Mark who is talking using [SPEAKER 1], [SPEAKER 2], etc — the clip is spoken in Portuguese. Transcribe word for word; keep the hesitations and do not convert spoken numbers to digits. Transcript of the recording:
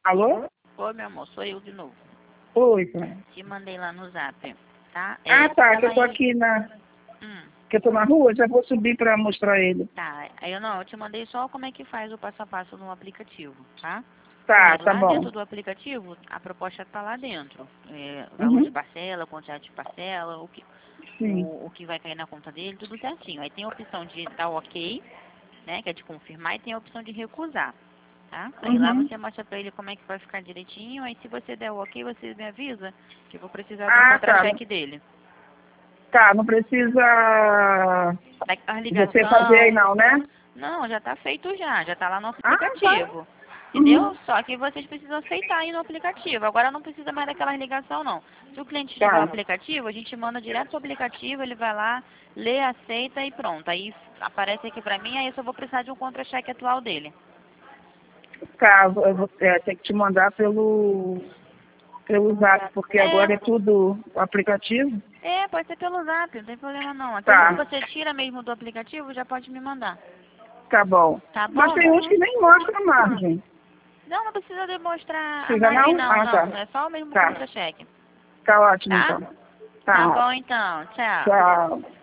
[SPEAKER 1] Alô?
[SPEAKER 2] Oi, meu amor, sou eu de novo.
[SPEAKER 1] Oi, pai.
[SPEAKER 2] Te mandei lá no zap, tá? É,
[SPEAKER 1] Ah, tá, que eu
[SPEAKER 2] ela
[SPEAKER 1] tô
[SPEAKER 2] aí-
[SPEAKER 1] aqui na...
[SPEAKER 2] Hum,
[SPEAKER 1] Que eu tô na rua, já vou subir pra mostrar ele.
[SPEAKER 2] tá, aí eu não, eu te mandei só como é que faz o passo a passo no aplicativo, tá?
[SPEAKER 1] Tá,
[SPEAKER 2] Mas
[SPEAKER 1] tá
[SPEAKER 2] lá
[SPEAKER 1] bom.
[SPEAKER 2] dentro do aplicativo, a proposta tá lá dentro. É, valor de
[SPEAKER 1] Uhum.
[SPEAKER 2] parcela, quantidade de parcela, o que,
[SPEAKER 1] Sim.
[SPEAKER 2] o, o que vai cair na conta dele, tudo certinho. Aí tem a opção de dar ok, né, que é de confirmar, e tem a opção de recusar, tá? Aí lá
[SPEAKER 1] Uhum.
[SPEAKER 2] você mostra pra ele como é que vai ficar direitinho, aí se você der o ok, você me avisa que eu vou precisar do
[SPEAKER 1] Ah, tá.
[SPEAKER 2] contra-cheque dele.
[SPEAKER 1] Tá, não precisa
[SPEAKER 2] Da- A
[SPEAKER 1] você fazer aí
[SPEAKER 2] ligação.
[SPEAKER 1] não, né?
[SPEAKER 2] Não, já tá feito já, já tá lá no
[SPEAKER 1] Ah, tá.
[SPEAKER 2] aplicativo. Entendeu?
[SPEAKER 1] Uhum.
[SPEAKER 2] Só que vocês precisam aceitar aí no aplicativo. Agora não precisa mais daquela ligação, não. Se o cliente tiver o
[SPEAKER 1] Tá.
[SPEAKER 2] aplicativo, a gente manda direto pro aplicativo, ele vai lá, lê, aceita e pronto. Aí aparece aqui pra mim, aí eu só vou precisar de um contra-cheque atual dele.
[SPEAKER 1] Tá, eu vou é, ter que te mandar pelo, pelo zap, porque agora é
[SPEAKER 2] É,
[SPEAKER 1] tudo o aplicativo.
[SPEAKER 2] é, pode ser pelo zap, não tem problema não. Aquele que
[SPEAKER 1] Tá,
[SPEAKER 2] você tira mesmo do aplicativo, já pode me mandar.
[SPEAKER 1] tá bom.
[SPEAKER 2] Tá
[SPEAKER 1] Mas
[SPEAKER 2] bom?
[SPEAKER 1] tem uns que nem mostram margem.
[SPEAKER 2] Não, não precisa demonstrar a
[SPEAKER 1] Precisa
[SPEAKER 2] margem
[SPEAKER 1] não?
[SPEAKER 2] não,
[SPEAKER 1] Ah,
[SPEAKER 2] não.
[SPEAKER 1] tá.
[SPEAKER 2] É só o mesmo
[SPEAKER 1] Tá,
[SPEAKER 2] contra-cheque.
[SPEAKER 1] tá ótimo
[SPEAKER 2] Tá?
[SPEAKER 1] então.
[SPEAKER 2] Tá
[SPEAKER 1] Tá,
[SPEAKER 2] bom então. Tchau.
[SPEAKER 1] tchau.